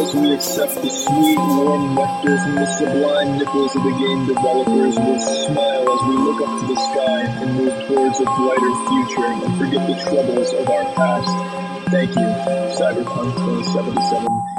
as we accept the sweet, warm nectar from the sublime nipples of the game developers, we'll smile as we look up to the sky and move towards a brighter future and forget the troubles of our past. Thank you, Cyberpunk 2077.